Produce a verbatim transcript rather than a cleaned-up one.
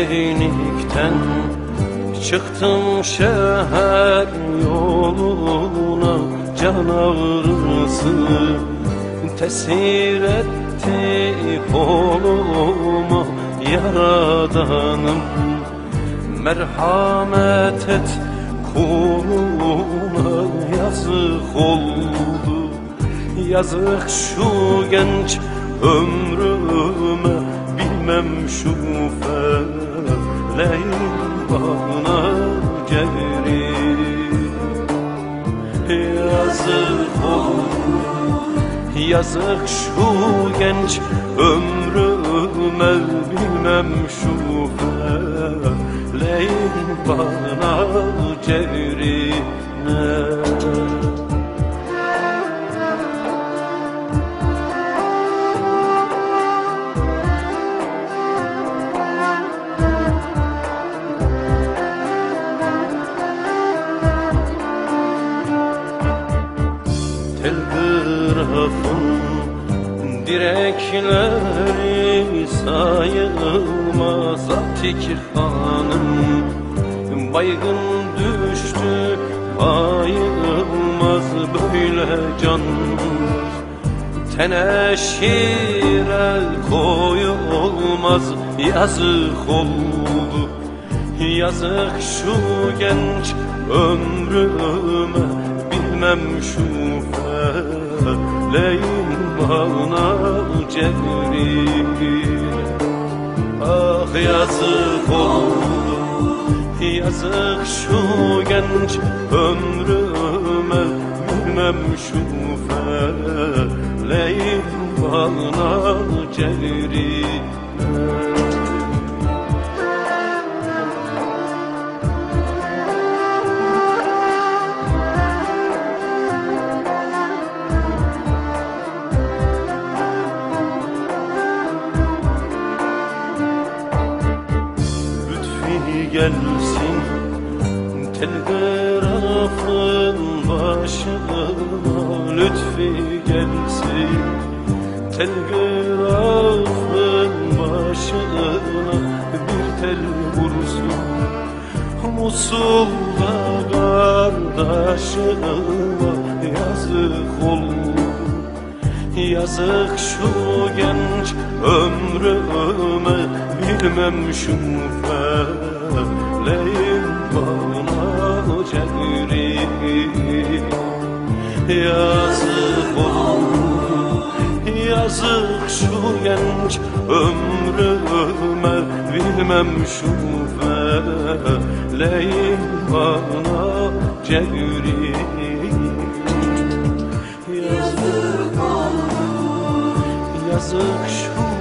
Seynik'ten çıktım şehir yoluna, can ağrısı tesir etti koluma. Yaradanım merhamet et kuluna, yazık oldu yazık şu genç ömrüme. Bilmem şu feleğin bana gelir. Yazık oldu yazık şu genç ömrüme. Bilmem şu feleğin bana cevrine. Telgrafın direkleri sayılmaz. Atik hanım baygın düştü, ayılmaz böyle can. Teneşir el koyulmaz, yazık oldu yazık şu genç ömrüme. Bilmem şu feleğin bana cevri. Ah yazık oldu yazık şu genç ömrüme. Bilmem şu feleğin bana cevri. Gelsin telgrafın başına, lütfi gelsin telgrafın başına. Bir tel vursun Musul'da kardeşime. Yazık oldu yazık şu genç ömrüme. Bilmem şu feleğin bana cevri. Yazık oldu yazık şu genç ömrüme. Bilmem şu feleğin bana cevri. Yazık oldu yazık şu